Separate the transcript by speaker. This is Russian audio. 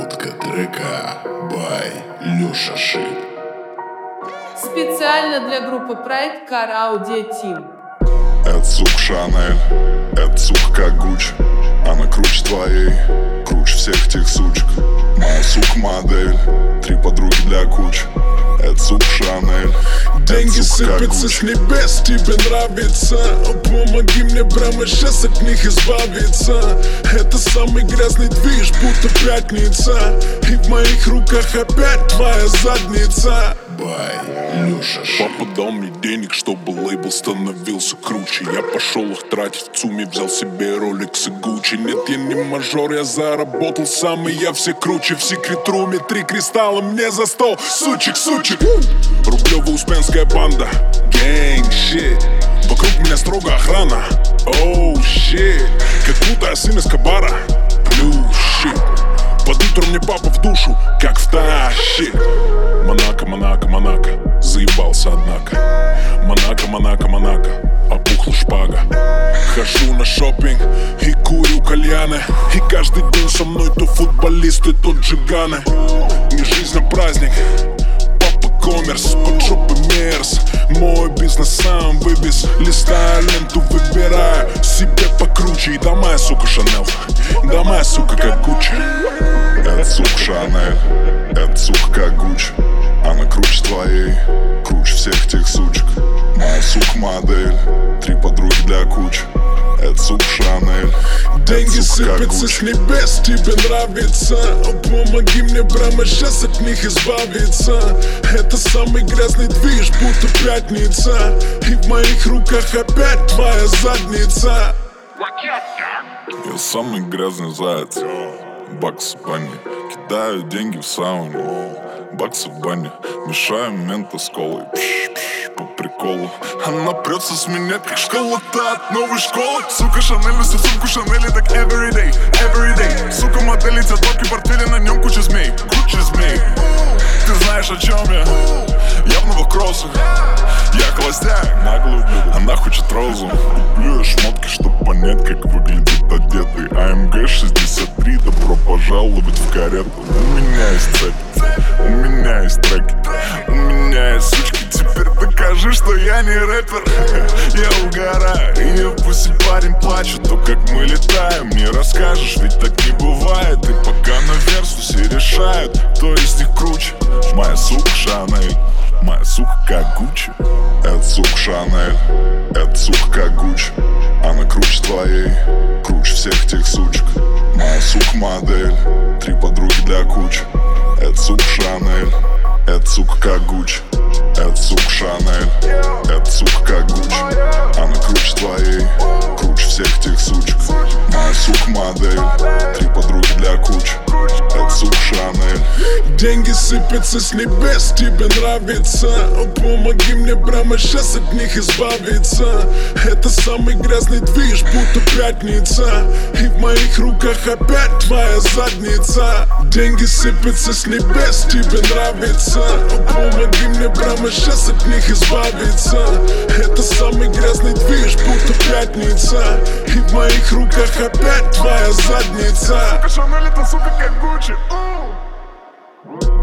Speaker 1: Обработка трека by Леша Шип.
Speaker 2: Специально для группы Pride Car Audio Team.
Speaker 1: Это сук Шанель, это сука как Гуч. Она круче твоей, круче всех тех сучек. Моя сука модель, 3 подруги для куч. Это сука Шанель,
Speaker 3: деньги сыпятся с небес, тебе нравится. Помоги мне прямо сейчас от них избавиться. Это самый грязный движ, будто пятница. И в моих руках опять твоя задница.
Speaker 1: by Леша Шип.
Speaker 3: Папа дал мне денег, чтобы лейбл становился круче. Я пошел их тратить в ЦУМе, взял себе Rolex и Gucci. Нет, я не мажор, я заработал сам, и я все круче. В секрет-руме 3 кристалла мне за стол. Сучек, сучек. Рублево-Успенская банда. Гэнг, щит. Вокруг меня строго охрана. Оу, щит. Как будто я сын Эскобара. Плюс, щит. Под утро мне папа в душу, как втащит. Монако, Монако, Монако, заебался однако. Монако, Монако, Монако, опухла шпага. Хожу на шопинг и курю кальяны. И каждый день со мной то футболисты, то джиганы. Не жизнь, а праздник. Папа коммерс, под жопы мерз. Мой бизнес сам вывез. Листая ленту, выбираю себе покруче. И да моя сука Шанель, да моя сука как Гуччи.
Speaker 1: Это сука Шанель, это сука как Гуч. Она круче твоей, круче всех тех сучек. Моя сука модель, 3 подруги для куч. Это сука Шанель,
Speaker 3: деньги сыпятся с небес, тебе нравится. Помоги мне прямо сейчас от них избавиться. Это самый грязный движ, будто пятница. И в моих руках опять твоя задница.
Speaker 1: Я самый грязный заяц. Баксы в бане, кидаю деньги в сауну. Баксы в бане, мешаем мента с колой. По приколу. Она прется с меня, как школа-то от новой школы. Сука Шанель, несет сумку Шанель, так everyday, everyday. Сука модель, летят бабки, портфели, на нем куча змей. Куча змей. Ты знаешь, о чем я? Я в новых кроссах. Я холостяк, наглый ублюдок. Она хочет розу. Куплю я шмотки, чтоб понять, как выглядит одетый. АМГ 63, добро пожаловать в карету. У меня есть цепь, у меня есть треки, у меня есть сучки. Теперь докажи, что я не рэпер. Я угораю, и пусть парень плачет. То, как мы летаем, не расскажешь, ведь так не бывает. И пока на версусе решают, кто из них круче. Моя сука Шанель, моя сука как Гуччи. Это сука Шанель, это сука как Гуч. Она круче твоей, круче всех тех сучек. Моя сука модель, 3 подруги для куч. Это сука Шанель, это сука как Гуч. Это сука Шанель, это сука как Гуч. Она круче твоей, круче всех тех сучек. Моя сука модель, 3 подруги для куч. Это сука Шанель.
Speaker 3: Деньги сыпятся с небес, тебе нравится. Помоги мне прямо сейчас от них избавиться. Это самый грязный движ, будто пятница. И в моих руках опять твоя задница. Деньги сыпятся с небес, тебе нравится. Помоги мне прямо сейчас от них избавиться. Это самый грязный движ, будто пятница. И в моих руках опять твоя задница.
Speaker 1: Шанель, это сука как Гуччи.